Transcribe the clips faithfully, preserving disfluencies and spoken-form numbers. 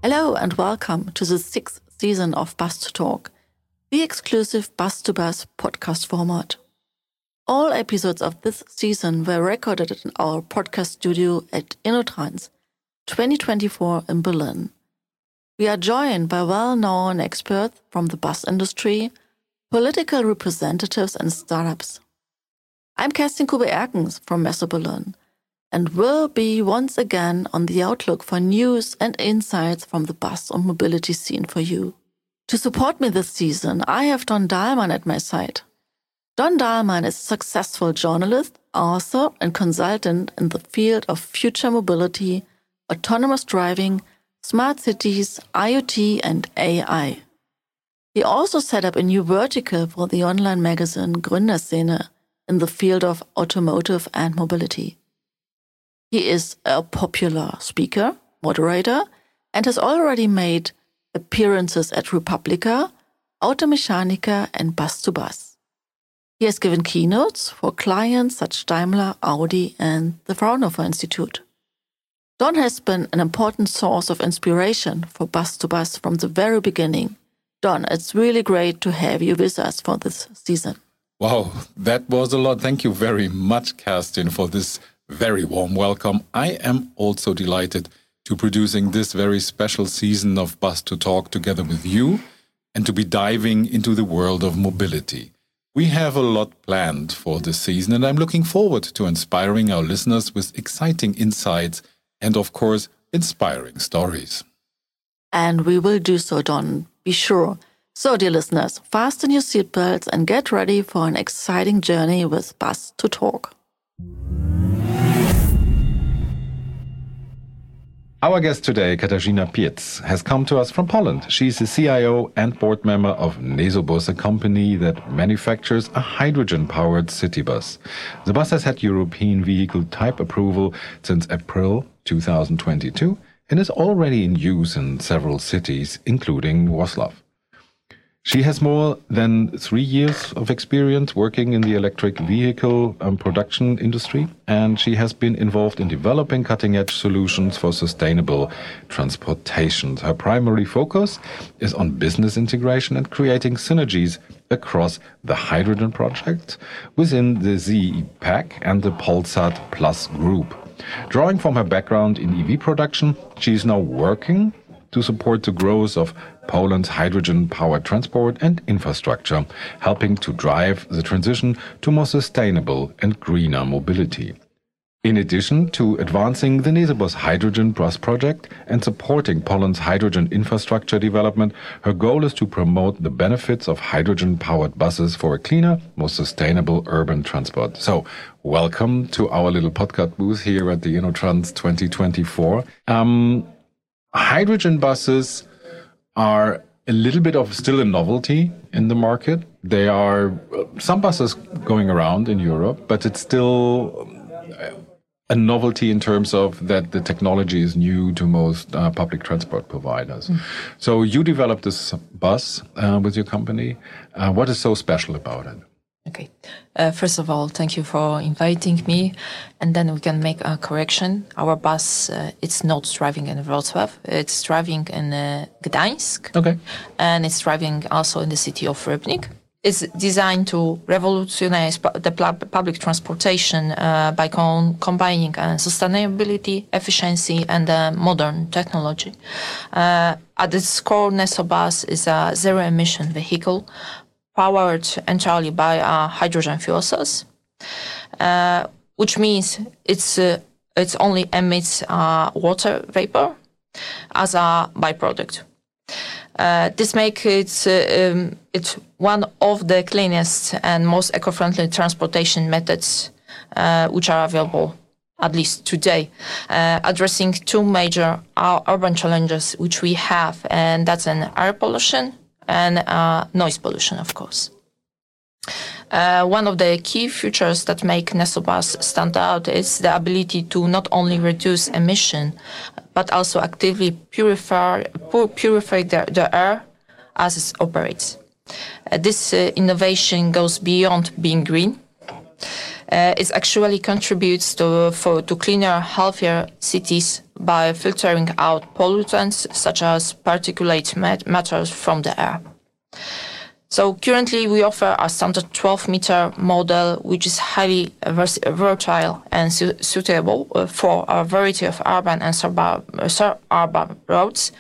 Hello and welcome to the sixth season of Bus to Talk, the exclusive Bus to Bus podcast format. All episodes of this season were recorded in our podcast studio at InnoTrans twenty twenty-four in Berlin. We are joined by well-known experts from the bus industry, political representatives and startups. I'm Kerstin Kube-Erkens from Messe Berlin and will be once again on the outlook for news and insights from the bus and mobility scene for you. To support me this season, I have Don Dahlmann at my side. Don Dahlmann is a successful journalist, author and consultant in the field of future mobility, autonomous driving, smart cities, IoT and A I. He also set up a new vertical for the online magazine Gründerszene in the field of automotive and mobility. He is a popular speaker, moderator, and has already made appearances at Republica, Automechanika and Bus to Bus. He has given keynotes for clients such as Daimler, Audi and the Fraunhofer Institute. Don has been an important source of inspiration for Bus to Bus from the very beginning. Don, it's really great to have you with us for this season. Wow, that was a lot. Thank you very much, Kerstin, for this very warm welcome. I am also delighted to producing this very special season of Bus to Talk together with you and to be diving into the world of mobility. We have a lot planned for this season and I'm looking forward to inspiring our listeners with exciting insights and, of course, inspiring stories. And we will do so, Don. Be sure. So, dear listeners, fasten your seatbelts and get ready for an exciting journey with Bus to Talk. Our guest today, Katarzyna Piec, has come to us from Poland. She's the C I O and board member of Nesobus, a company that manufactures a hydrogen-powered city bus. The bus has had European vehicle type approval since April two thousand twenty-two and is already in use in several cities, including Wrocław. She has more than three years of experience working in the electric vehicle um, production industry, and she has been involved in developing cutting-edge solutions for sustainable transportation. Her primary focus is on business integration and creating synergies across the hydrogen project within the Z E P A C and the Polsat Plus group. Drawing from her background in E V production, she is now working to support the growth of Poland's hydrogen-powered transport and infrastructure, helping to drive the transition to more sustainable and greener mobility. In addition to advancing the Nesobus Hydrogen Bus project and supporting Poland's hydrogen infrastructure development, her goal is to promote the benefits of hydrogen-powered buses for a cleaner, more sustainable urban transport. So, welcome to our little podcast booth here at the InnoTrans twenty twenty-four. Um, Hydrogen buses are a little bit of still a novelty in the market. They are uh, some buses going around in Europe, but it's still a novelty in terms of that the technology is new to most uh, public transport providers. Mm. So you developed this bus uh, with your company. Uh, what is so special about it? Okay. Uh, first of all, thank you for inviting me. And then we can make a correction. Our bus, uh, it's not driving in Wrocław. It's driving in uh, Gdańsk. Okay. And it's driving also in the city of Rybnik. It's designed to revolutionize pu- the pl- public transportation uh, by con- combining uh, sustainability, efficiency, and uh, modern technology. Uh, at its core, Nesobus is a zero-emission vehicle powered entirely by uh, hydrogen fuel cells, uh, which means it's uh, it only emits uh, water vapor as a byproduct. Uh, this makes it uh, um, it one of the cleanest and most eco-friendly transportation methods uh, which are available, at least today, uh, addressing two major uh, urban challenges which we have, and that's an air pollution and uh, noise pollution, of course. Uh, one of the key features that make Nesobus stand out is the ability to not only reduce emission, but also actively purify, purify the, the air as it operates. Uh, this uh, innovation goes beyond being green. Uh, it actually contributes to, for, to cleaner, healthier cities by filtering out pollutants such as particulate mat- matter from the air. So currently we offer a standard twelve meter model, which is highly vers- versatile and su- suitable for a variety of urban and suburban, uh, suburban roads.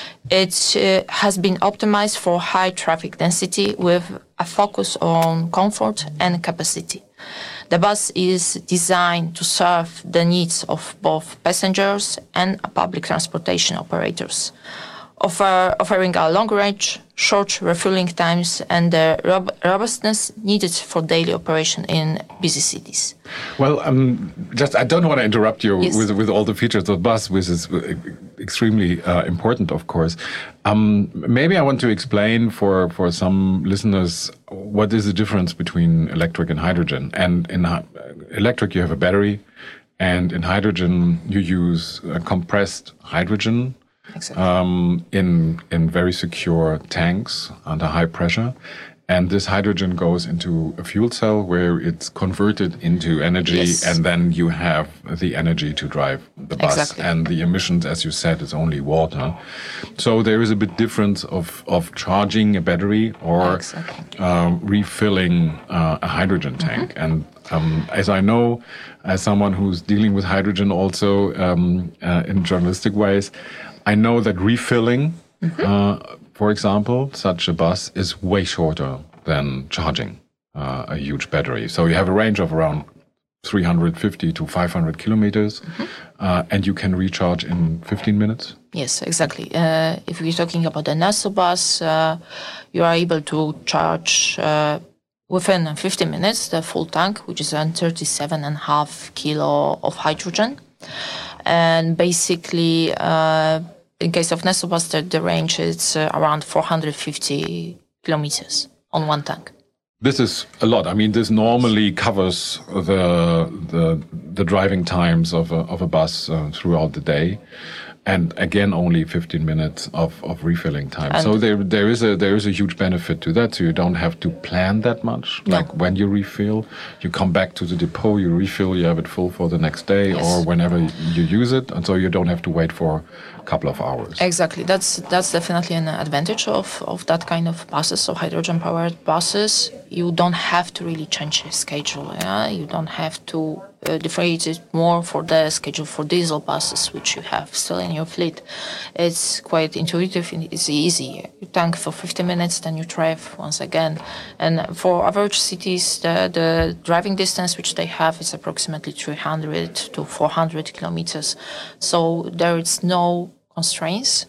It uh, has been optimized for high traffic density with a focus on comfort and capacity. The bus is designed to serve the needs of both passengers and public transportation operators, offer, offering a long range, short refueling times, and the rob- robustness needed for daily operation in busy cities. Well, um, just I don't want to interrupt you Yes. with with all the features of the bus, which is extremely uh, important, of course. Um, maybe I want to explain for for some listeners what is the difference between electric and hydrogen. And in uh, electric, you have a battery, and in hydrogen, you use uh, compressed hydrogen. Exactly. Um, in in very secure tanks under high pressure, and this hydrogen goes into a fuel cell where it's converted into energy, Yes. and then you have the energy to drive the bus. Exactly. And the emissions, as you said, is only water. So there is a bit difference of of charging a battery or Exactly. um, refilling uh, a hydrogen tank. Mm-hmm. And um, as I know, as someone who's dealing with hydrogen also um, uh, in journalistic ways, I know that refilling, mm-hmm. uh, for example, such a bus is way shorter than charging uh, a huge battery. So you have a range of around three hundred fifty to five hundred kilometers, mm-hmm. uh, and you can recharge in fifteen minutes. Yes, exactly. Uh, if we're talking about the Neso bus, uh, you are able to charge uh, within fifteen minutes the full tank, which is around thirty-seven and a half kilo of hydrogen. And basically, uh, in case of Neso bus, the, the range is uh, around four hundred fifty kilometers on one tank. This is a lot. I mean, this normally covers the the, the driving times of a, of a bus uh, throughout the day, and again, only fifteen minutes of, of refilling time. And so there there is a there is a huge benefit to that. So you don't have to plan that much. No. Like when you refill, you come back to the depot, you refill, you have it full for the next day Yes. or whenever you use it, and so you don't have to wait for a couple of hours. Exactly. That's that's definitely an advantage of, of that kind of buses, so hydrogen-powered buses. You don't have to really change your schedule. Yeah? You don't have to uh, differentiate more for the schedule for diesel buses, which you have still in your fleet. It's quite intuitive and it's easy. You tank for fifty minutes, then you drive once again. And for average cities, the, the driving distance which they have is approximately three hundred to four hundred kilometers. So there is no constraints.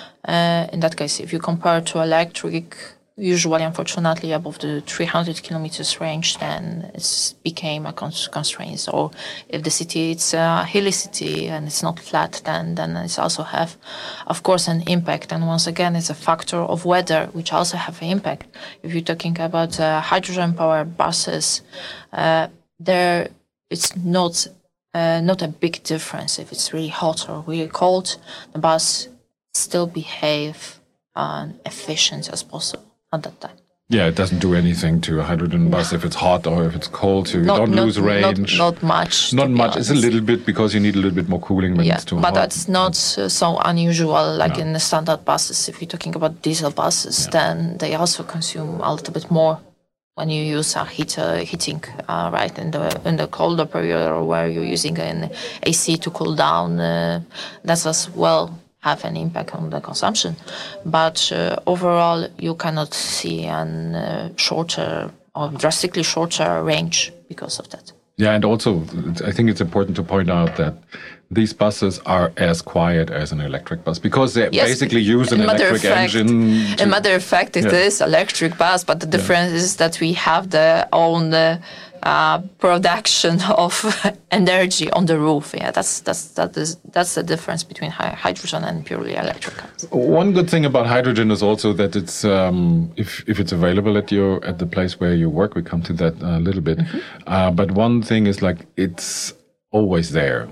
Uh, in that case, if you compare to electric, usually, unfortunately, above the three hundred kilometers range, then it's became a cons- constraint. So if the city, it's a hilly city and it's not flat, then, then it's also have, of course, an impact. And once again, it's a factor of weather, which also have an impact. If you're talking about uh, hydrogen-powered buses, uh, there it's not uh, not a big difference. If it's really hot or really cold, the bus still behave uh, efficient as possible at that time. Yeah, it doesn't do anything to a hydrogen bus No. if it's hot or if it's cold. So you Not- don't not- lose range. Not, not much. Not to be much. It's a honest. little bit because you need a little bit more cooling when Yeah, it's too but hot. that's not uh, so unusual like No. in the standard buses. If you're talking about diesel buses, then they also consume a little bit more when you use a heater, heating, uh, right, in the in the colder period or where you're using an A C to cool down. Uh, that's as well have an impact on the consumption. But uh, overall, you cannot see a uh, shorter or drastically shorter range because of that. Yeah, and also I think it's important to point out that these buses are as quiet as an electric bus because they Yes, basically use an in matter electric of fact- engine. As a matter of fact, it Yeah. is electric bus, but the difference is that we have the own uh, uh, production of energy on the roof. Yeah, that's that's that is that's the difference between hy- hydrogen and purely electric cars. One good thing about hydrogen is also that it's um, if if it's available at your at the place where you work. We come to that a little bit, Mm-hmm. uh, but one thing is like it's always there.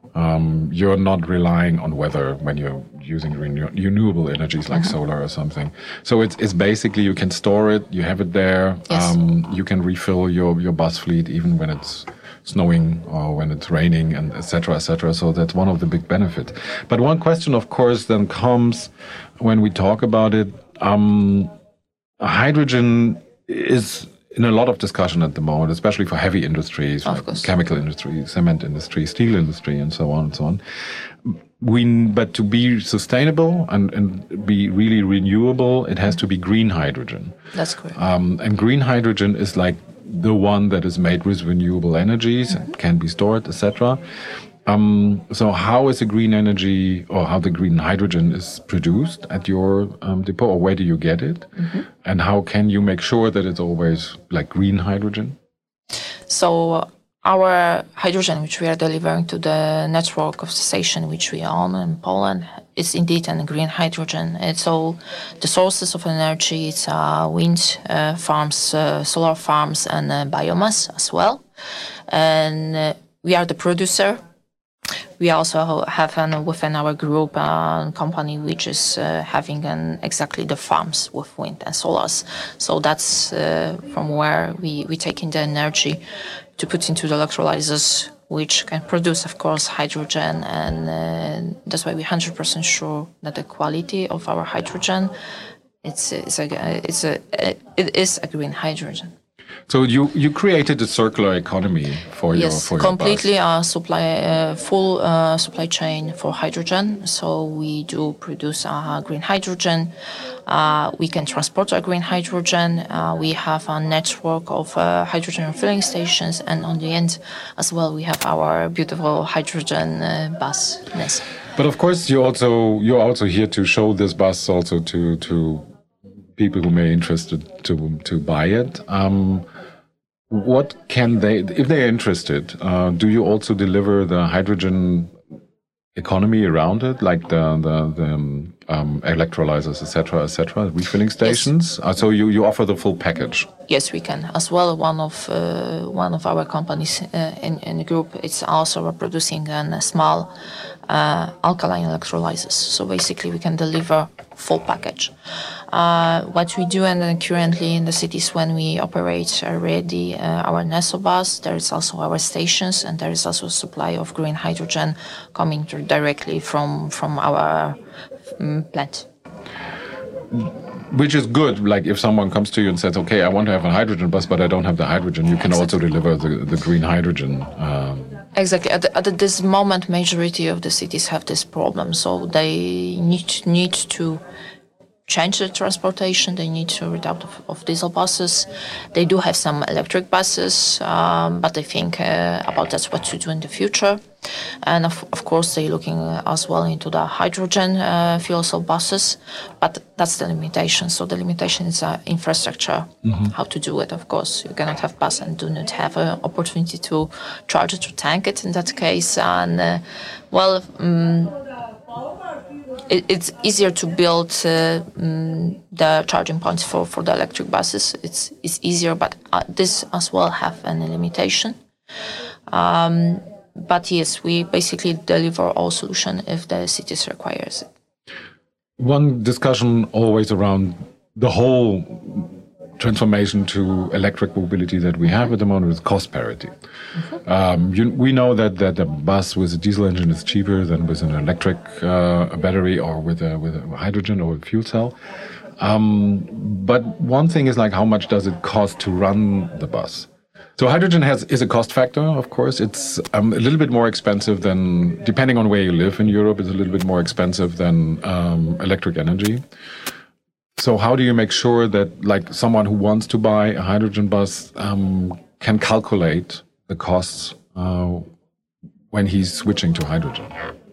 Um, you're not relying on weather when you're using renew- renewable energies like Mm-hmm. solar or something. So it's it's basically you can store it, you have it there. Yes. Um, you can refill your your bus fleet even when it's snowing or when it's raining, and et cetera, et cetera. So that's one of the big benefits. But one question, of course, then comes when we talk about it. Um, hydrogen is in a lot of discussion at the moment, especially for heavy industries, of like course. chemical industry, cement industry, steel industry, and so on and so on. We, but to be sustainable and, and be really renewable, it has to be green hydrogen. That's correct. Um, and green hydrogen is like the one that is made with renewable energies and can be stored, et cetera. Um, so how is the green energy or how the green hydrogen is produced at your um, depot, or where do you get it? Mm-hmm. And how can you make sure that it's always like green hydrogen? So our hydrogen, which we are delivering to the network of the station which we own in Poland, is indeed a green hydrogen. It's all the sources of energy. It's uh, wind uh, farms, uh, solar farms, and uh, biomass as well. And uh, we are the producer. We also have an, within our group a uh, company which is uh, having an, exactly the farms with wind and solars. So that's uh, from where we, we take in the energy to put into the electrolyzers, which can produce, of course, hydrogen. And uh, that's why we're one hundred percent sure that the quality of our hydrogen, it's, it's, a, it's a, it is a green hydrogen. So you, you created a circular economy for yes, your for your completely bus. a supply uh, full uh, supply chain for hydrogen. So we do produce uh, green hydrogen. Uh, we can transport our green hydrogen. Uh, we have a network of uh, hydrogen refilling stations, and on the end as well, we have our beautiful hydrogen uh, bus. Yes. But of course, you also you're also here to show this bus also to to people who may be interested to to buy it. Um, What can they, if they're interested, uh, do you also deliver the hydrogen economy around it, like the the, the um, um, electrolyzers, et cetera, et cetera, refilling stations? Yes. Uh, so you, you offer the full package? Yes, we can. As well, one of uh, one of our companies uh, in in the group, it's also producing a small uh, alkaline electrolyzers. So basically, we can deliver full package. Uh, what we do, and then currently in the cities when we operate already uh, our Neso bus, there is also our stations, and there is also a supply of green hydrogen coming directly from from our um, plant. Which is good. Like if someone comes to you and says, "Okay, I want to have a hydrogen bus, but I don't have the hydrogen," you can exactly. also deliver the, the green hydrogen. Um, Exactly. At, the, at this moment, majority of the cities have this problem, so they need need to change the transportation. They need to rid out of, of diesel buses. They do have some electric buses, um, but they think uh, about that's what to do in the future. And of, of course, they're looking uh, as well into the hydrogen uh, fuel cell buses, but that's the limitation. So the limitation is uh, infrastructure, mm-hmm. how to do it. Of course, you cannot have bus and do not have an opportunity to charge it, to tank it in that case. And uh, well, um, it, it's easier to build uh, um, the charging points for, for the electric buses. It's it's easier, but uh, this as well have a limitation. Um, But yes, we basically deliver all solution if the cities requires it. One discussion always around the whole transformation to electric mobility that we have at the moment is cost parity. Mm-hmm. Um, you, we know that, that a bus with a diesel engine is cheaper than with an electric uh, battery or with a, with a hydrogen or a fuel cell. Um, but one thing is like, how much does it cost to run the bus? So hydrogen has is a cost factor, of course. It's um, a little bit more expensive than, depending on where you live in Europe, it's a little bit more expensive than um, electric energy. So how do you make sure that like someone who wants to buy a hydrogen bus um, can calculate the costs uh, when he's switching to hydrogen?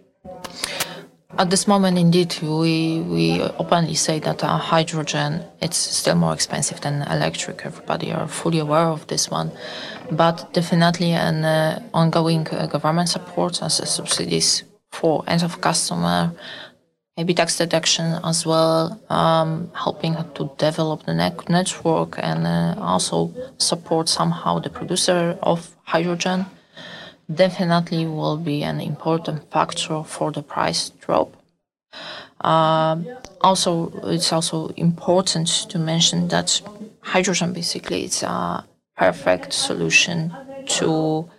At this moment, indeed, we we openly say that uh, hydrogen it's still more expensive than electric. Everybody are fully aware of this one, but definitely an uh, ongoing uh, government support as uh, subsidies for end of customer, maybe tax deduction as well, um, helping to develop the net network and uh, also support somehow the producer of hydrogen. Definitely will be an important factor for the price drop. Uh, also, it's also important to mention that hydrogen basically is a perfect solution to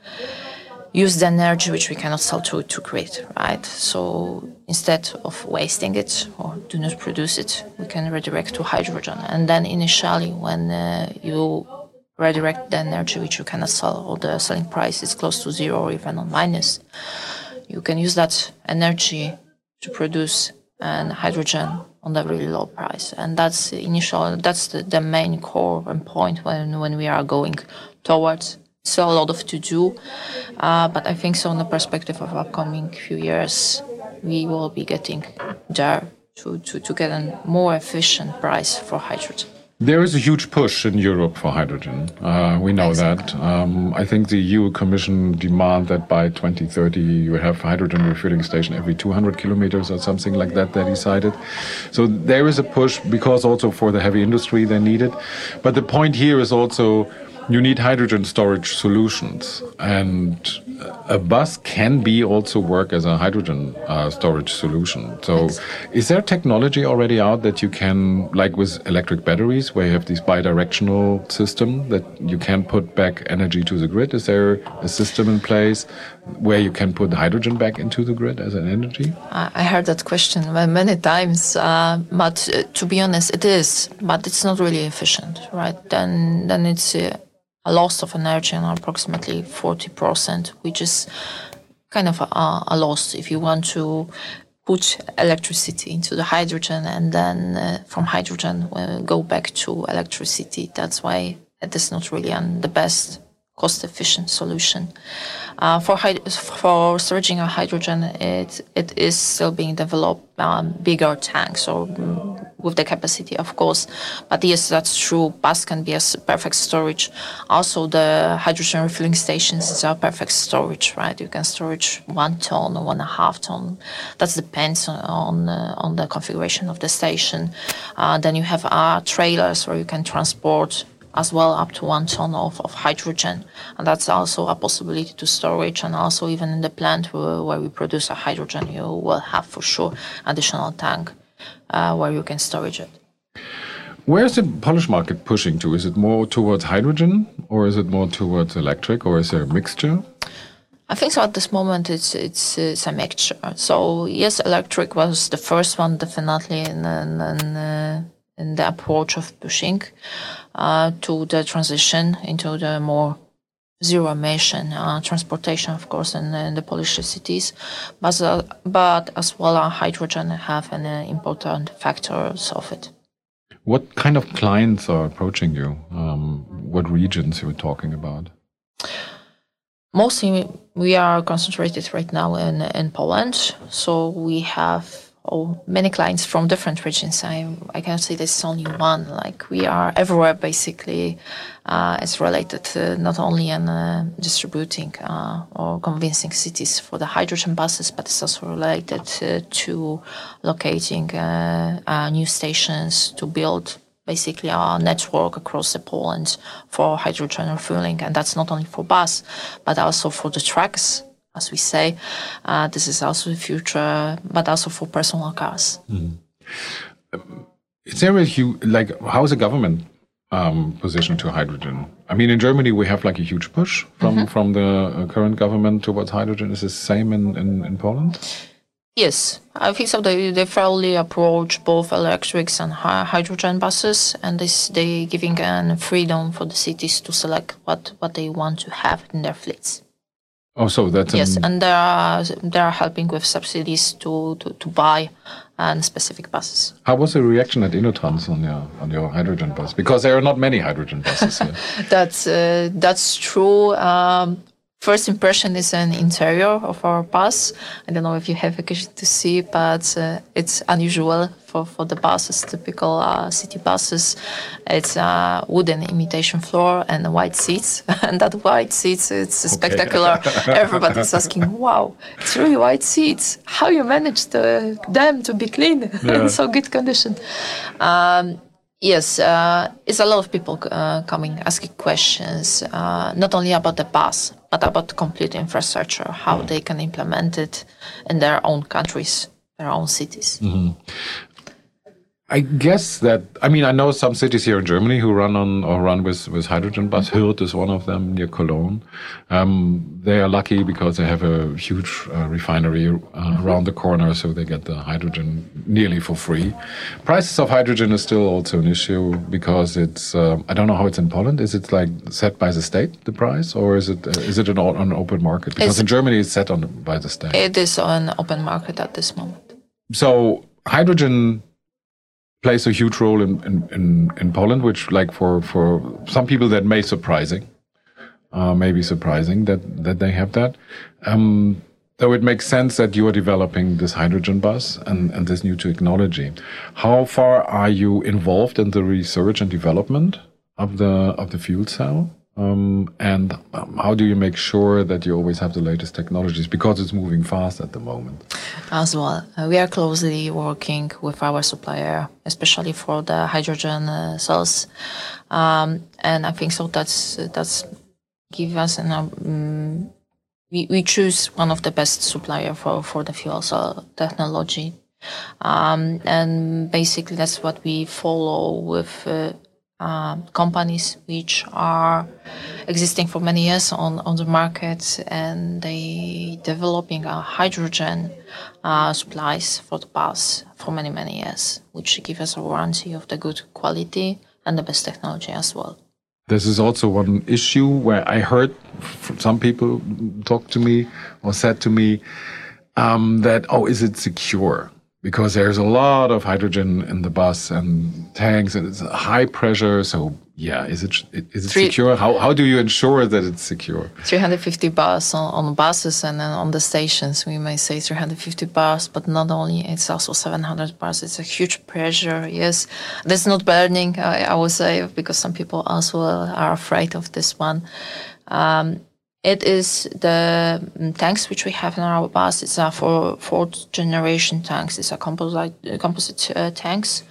use the energy which we cannot sell to, to grid, right? So instead of wasting it or do not produce it, we can redirect to hydrogen. And then initially when uh, you redirect the energy which you cannot sell, or the selling price is close to zero or even on minus, you can use that energy to produce an hydrogen on a really low price. And that's the initial, that's the, the main core and point when, when we are going towards. So a lot of to do, uh, but I think so in the perspective of upcoming few years, we will be getting there to, to, to get a more efficient price for hydrogen. There is a huge push in Europe for hydrogen. Uh, we know exactly. that. Um, I think the E U Commission demand that by twenty thirty you have hydrogen refueling station every two hundred kilometers or something like that, they decided. So there is a push because also for the heavy industry they need it. But the point here is also you need hydrogen storage solutions, and a bus can be also work as a hydrogen uh, storage solution. So is there technology already out that you can, like with electric batteries, where you have this bidirectional system that you can put back energy to the grid? Is there a system in place where you can put hydrogen back into the grid as an energy? I heard that question many times, uh, but uh, to be honest, it is, but it's not really efficient, right? Then, then it's uh, a loss of energy on approximately forty percent, which is kind of a, a loss if you want to put electricity into the hydrogen and then uh, from hydrogen uh, go back to electricity. That's why it is not really um, the best cost-efficient solution. Uh, for hyd- for storaging of hydrogen, it it is still being developed, um, bigger tanks or um, with the capacity, of course. But yes, that's true. Bus can be a perfect storage. Also, the hydrogen refueling stations is a perfect storage, right? You can storage one ton or one and a half ton. That depends on on, uh, on the configuration of the station. Uh, then you have uh, trailers where you can transport as well up to one ton of, of hydrogen. And that's also a possibility to storage. And also even in the plant where, where we produce a hydrogen, you will have for sure additional tank uh, where you can storage it. Where is the Polish market pushing to? Is it more towards hydrogen or is it more towards electric, or is there a mixture? I think so. At this moment, it's it's it's a mixture. So yes, electric was the first one, definitely, and and, and uh, in the approach of pushing uh, to the transition into the more zero emission uh, transportation, of course, in, in the Polish cities, but uh, but as well, uh, hydrogen have an uh, important factors of it. What kind of clients are approaching you? Um, what regions you were talking about? Mostly, we are concentrated right now in in Poland, so we have oh, many clients from different regions. I I cannot say there's only one. Like we are everywhere, basically. Uh, it's related to not only in uh, distributing uh, or convincing cities for the hydrogen buses, but it's also related uh, to locating uh, uh, new stations to build basically our network across the Poland for hydrogen refueling. And that's not only for bus, but also for the trucks, as we say. Uh, this is also the future, but also for personal cars. Mm. Um, is there a huge, like, how is the government um, position to hydrogen? I mean, in Germany, we have like a huge push from, mm-hmm. from the uh, current government towards hydrogen. Is this the same in, in, in Poland? Yes, I think so. They they fairly approach both electrics and hydrogen buses, and this they giving an freedom for the cities to select what, what they want to have in their fleets. Oh, so that's yes, an... and they are they are helping with subsidies to to, to buy and specific buses. How was the reaction at InnoTrans on your on your hydrogen bus? Because there are not many hydrogen buses here. that's uh, that's true. Um, First impression is an interior of our bus. I don't know if you have occasion to see, but uh, it's unusual for, for the buses, typical uh, city buses. It's a wooden imitation floor and white seats. And that white seats, it's okay. Spectacular. Everybody's asking, wow, it's really white seats. How you managed to, them to be clean yeah. in so good condition? Um, Yes, uh, it's a lot of people uh, coming asking questions, uh, not only about the bus, but about the complete infrastructure, how they can implement it in their own countries, their own cities. Mm-hmm. I guess that, I mean, I know some cities here in Germany who run on or run with, with hydrogen bus. Mm-hmm. Hürth is one of them near Cologne. Um, they are lucky because they have a huge uh, refinery uh, mm-hmm. around the corner, so they get the hydrogen nearly for free. Prices of hydrogen is still also an issue because it's, uh, I don't know how it's in Poland. Is it like set by the state, the price, or is it uh, is it an, an open market? Because it's, in Germany it's set on by the state. It is an open market at this moment. So hydrogen plays a huge role in, in, in, in Poland, which, like, for, for some people that may surprising, uh, may be surprising that, that they have that. Um, though it makes sense that you are developing this hydrogen bus and, and this new technology. How far are you involved in the research and development of the of the fuel cell? Um, and um, how do you make sure that you always have the latest technologies? Because it's moving fast at the moment. As well, uh, we are closely working with our supplier, especially for the hydrogen uh, cells. Um, and I think so that's, that's give us an, um, we, we choose one of the best supplier for, for the fuel cell technology. Um, and basically that's what we follow with uh, Uh, companies which are existing for many years on, on the market, and they developing a hydrogen uh, supplies for the bus for many, many years, which give us a warranty of the good quality and the best technology as well. This is also one issue where I heard from some people talk to me or said to me um, that, oh, is it secure? Because there's a lot of hydrogen in the bus and tanks, and it's high pressure. So, yeah, is it is it Three, secure? How how do you ensure that it's secure? three hundred fifty bars on, on buses, and then on the stations we may say three hundred fifty bars, but not only, it's also seven hundred bars. It's a huge pressure. Yes, that's not burning, I, I would say, because some people also are afraid of this one. Um, It is the tanks which we have in our bus. It's a four, fourth generation tanks. It's a composite, composite uh, tanks.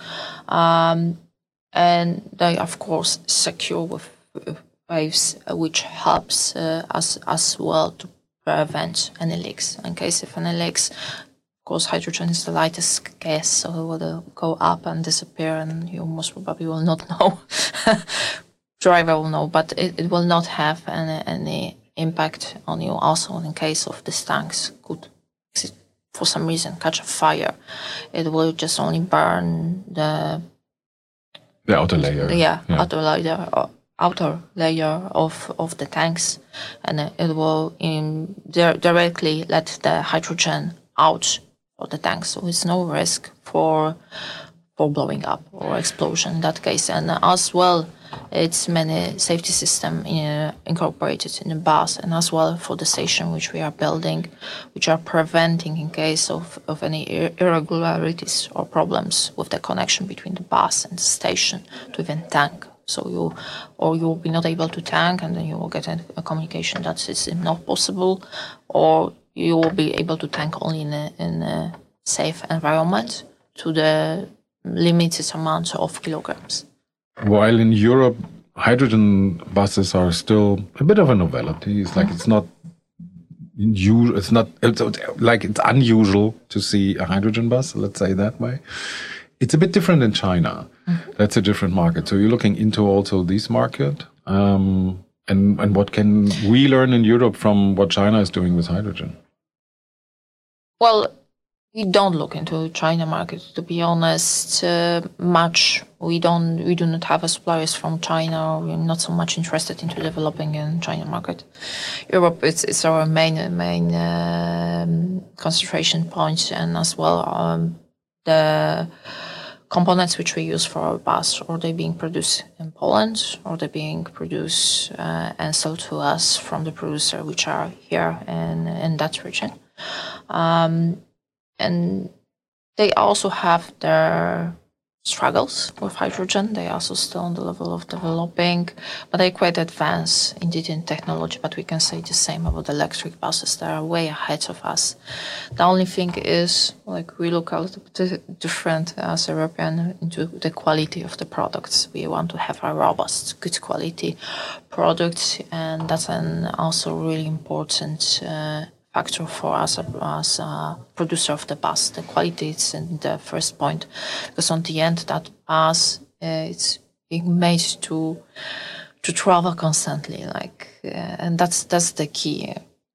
Um, and they, of course, secure with waves, uh, which helps uh, us as well to prevent any leaks. In case of any leaks, of course, hydrogen is the lightest gas, so it will uh, go up and disappear, and you most probably will not know. Driver will know, but it, it will not have any, any impact on you. Also, in case of these tanks could, for some reason, catch a fire, it will just only burn the the outer layer. Yeah, yeah. outer layer, uh, outer layer of of the tanks, and it will in, di- directly let the hydrogen out of the tanks. So it's no risk for for blowing up or explosion in that case. And as well, it's many safety system in, incorporated in the bus, and as well for the station which we are building, which are preventing in case of, of any ir- irregularities or problems with the connection between the bus and the station to even tank. So you, or you will be not able to tank, and then you will get a, a communication that is not possible, or you will be able to tank only in a, in a safe environment to the limited amount of kilograms. While in Europe, hydrogen buses are still a bit of a novelty. It's like it's not usual. It's not it's like it's unusual to see a hydrogen bus. Let's say that way. It's a bit different in China. Mm-hmm. That's a different market. So you're looking into also this market, um, and and what can we learn in Europe from what China is doing with hydrogen? Well, we don't look into China market, to be honest, uh, much. We don't, we do not have a suppliers from China. We're not so much interested into developing in China market. Europe, it's, it's our main, main um, concentration point, and as well um, the components which we use for our bus, or they being produced in Poland, or they being produced uh, and sold to us from the producer, which are here in, in that region. Um, And they also have their struggles with hydrogen. They are also still on the level of developing, but they're quite advanced indeed in technology. But we can say the same about the electric buses. They are way ahead of us. The only thing is, like, we look a little bit different as European into the quality of the products. We want to have a robust, good quality product, and that's an also really important uh, factor for us as a producer of the bus. The quality is in the first point, because on the end that bus uh, it's being made to to travel constantly, like, uh, and that's that's the key.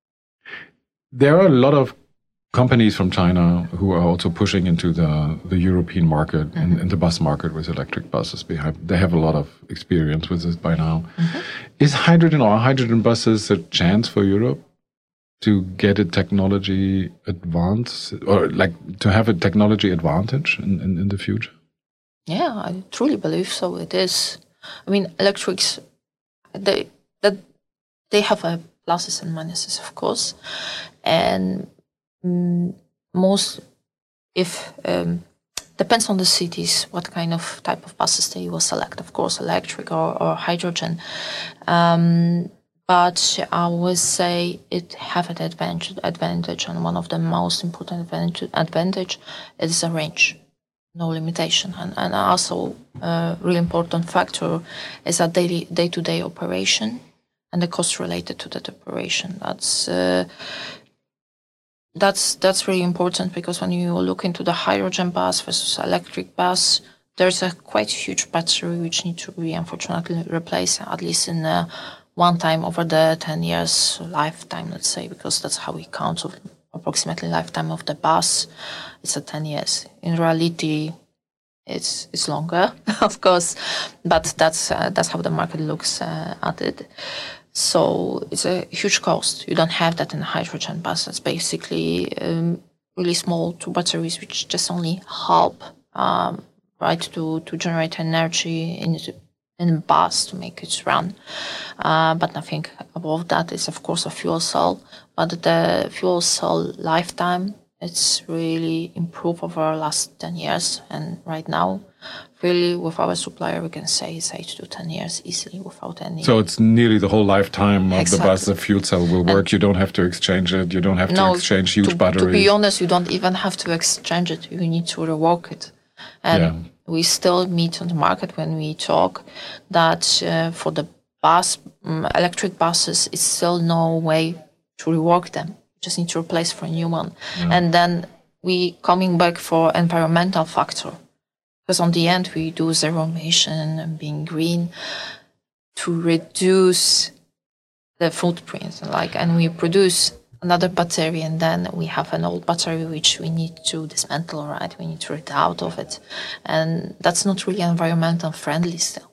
There are a lot of companies from China who are also pushing into the, the European market mm-hmm. and, and the bus market with electric buses. Behind. They have a lot of experience with this by now. Mm-hmm. Is hydrogen or hydrogen buses a chance for Europe to get a technology advance, or like to have a technology advantage in, in, in the future? Yeah, I truly believe so. It is. I mean, electrics, they that they have a pluses and minuses, of course, and mm, most if um, depends on the cities what kind of type of buses they will select. Of course, electric or, or hydrogen. Um, but I would say it have an advantage. Advantage, and one of the most important advantage, advantage is the range. No limitation, and, and also a really important factor is a daily day-to-day operation and the cost related to that operation. That's uh, that's that's really important, because when you look into the hydrogen bus versus electric bus, there's a quite huge battery which needs to be unfortunately replaced, at least in uh, one time over the ten years lifetime, let's say, because that's how we count of approximately lifetime of the bus. It's at ten years. In reality, it's it's longer, of course, but that's uh, that's how the market looks uh, at it. So it's a huge cost. You don't have that in a hydrogen bus. It's basically um, really small two batteries, which just only help um, right to to generate energy in in bus to make it run. Uh, but nothing above that is, of course, a fuel cell. But the fuel cell lifetime, it's really improved over the last ten years. And right now, really, with our supplier, we can say it's eight to ten years easily without any... So it's nearly the whole lifetime of Exactly. the bus. The fuel cell will work. And you don't have to exchange it. You don't have no, to exchange huge to, batteries. To be honest, you don't even have to exchange it. You need to rework it. And yeah. we still meet on the market when we talk that uh, for the bus, um, electric buses, it's still no way to rework them. You just need to replace for a new one. Yeah. And then we coming back for environmental factor. Because on the end, we do zero emission and being green to reduce the footprint. Like, and we produce another battery, and then we have an old battery which we need to dismantle, right? We need to get out of it. And that's not really environmental friendly still.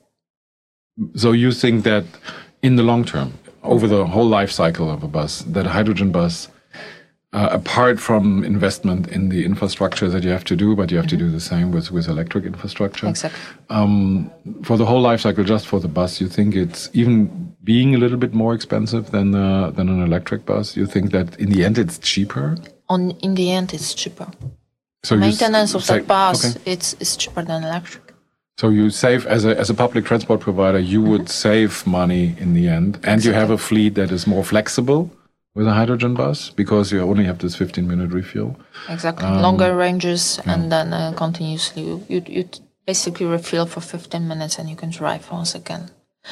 So you think that in the long term, over the whole life cycle of a bus, that a hydrogen bus, uh, apart from investment in the infrastructure that you have to do, but you have mm-hmm. to do the same with, with electric infrastructure. Exactly. Um, for the whole life cycle, just for the bus, you think it's even being a little bit more expensive than uh, than an electric bus? You think that in the end it's cheaper? On in the end, it's cheaper. So maintenance of say, that bus, okay. it's it's cheaper than electric. So you save, as a as a public transport provider, you mm-hmm. would save money in the end, and exactly. you have a fleet that is more flexible with a hydrogen bus, because you only have this fifteen minute refuel. Exactly, um, longer ranges, yeah. and then uh, continuously you, you you basically refill for fifteen minutes, and you can drive once again.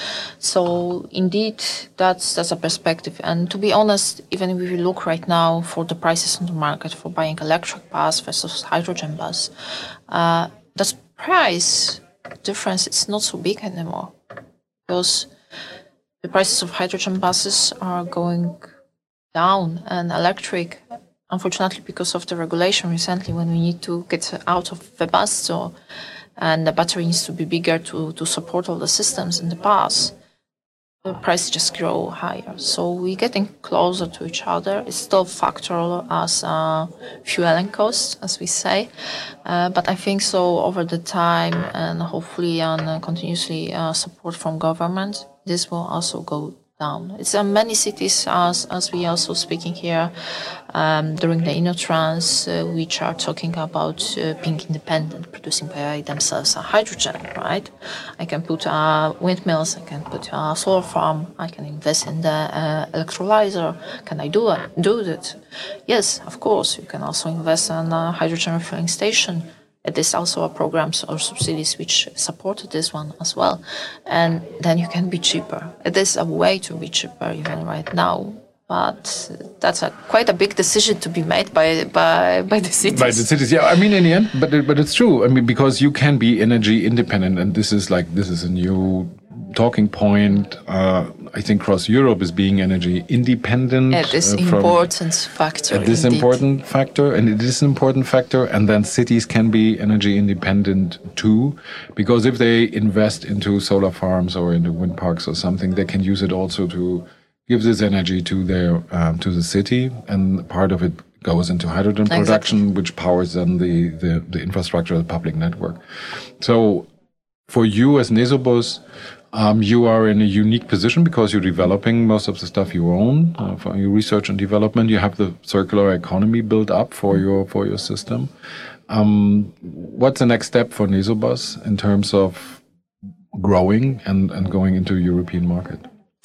So indeed, that's that's a perspective. And to be honest, even if we look right now for the prices on the market for buying electric bus versus hydrogen bus, uh, the price difference is not so big anymore, because the prices of hydrogen buses are going down, and electric, unfortunately, because of the regulation recently, when we need to get out of the bus, so and the battery needs to be bigger to, to support all the systems in the bus, the prices just grow higher. So we're getting closer to each other. It's still factoral as uh, fueling costs, as we say, uh, but I think so over the time, and hopefully on uh, continuously uh, support from government, this will also go down. It's in uh, many cities, as as we also speaking here um, during the InnoTrans, uh, which are talking about uh, being independent, producing by themselves uh, hydrogen. Right? I can put uh, windmills, I can put a solar farm, I can invest in the uh, electrolyzer. Can I do it? Do that? Yes, of course. You can also invest in a hydrogen refilling station. It is also a programs or subsidies which support this one as well. And then you can be cheaper. It is a way to be cheaper even right now. but that's a, quite a big decision to be made by by by the cities. By the cities, yeah. I mean, in the end, but it, but it's true. I mean, because you can be energy independent, and this is like this is a new talking point. Uh, I think across Europe is being energy independent. It is uh, important factor. It is indeed. important factor, and it is an important factor. And then cities can be energy independent too, because if they invest into solar farms or into wind parks or something, they can use it also to give this energy to their um, to the city, and part of it goes into hydrogen production, exactly. which powers then the, the the infrastructure of the public network. So, for you as Nesobus, um, you are in a unique position because you're developing most of the stuff you own uh, for your research and development. You have the circular economy built up for your for your system. Um, what's the next step for Nesobus in terms of growing and, and going into a European market?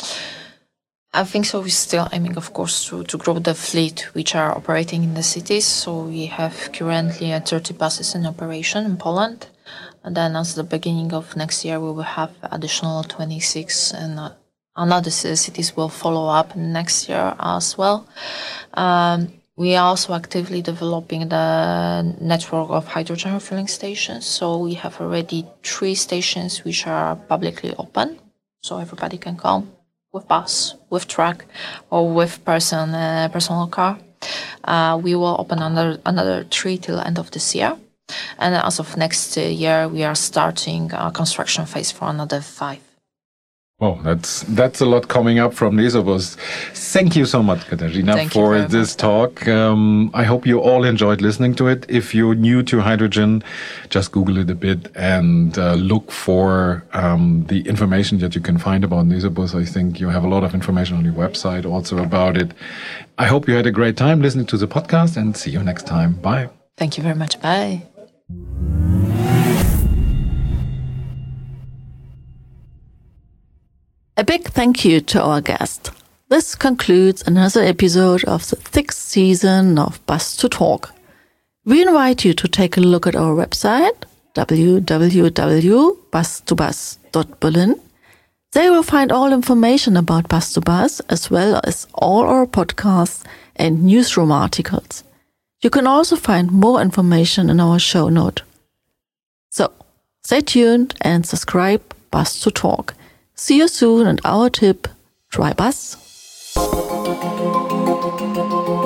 I think so. We're still aiming, of course, to, to grow the fleet which are operating in the cities. So we have currently uh, thirty buses in operation in Poland. And then as the beginning of next year, we will have additional twenty-six, and uh, another cities will follow up next year as well. Um, we are also actively developing the network of hydrogen refilling stations. So we have already three stations which are publicly open, so everybody can come with bus, with truck, or with person uh, personal car. Uh, we will open another another three till end of this year. And as of next year, we are starting a construction phase for another five. Oh, that's that's a lot coming up from Nesobus. Thank you so much, Katarzyna, Thank for this talk. Um, I hope you all enjoyed listening to it. If you're new to hydrogen, just Google it a bit and uh, look for um, the information that you can find about Nesobus. I think you have a lot of information on your website also about it. I hope you had a great time listening to the podcast, and see you next time. Bye. Thank you very much. Bye. A big thank you to our guest. This concludes another episode of the sixth season of Bus to Talk. We invite you to take a look at our website, w w w dot bus to bus dot berlin. There you will find all information about Bus to Bus, as well as all our podcasts and newsroom articles. You can also find more information in our show note. So, stay tuned and subscribe Bus to Talk. See you soon, and our tip, try bus.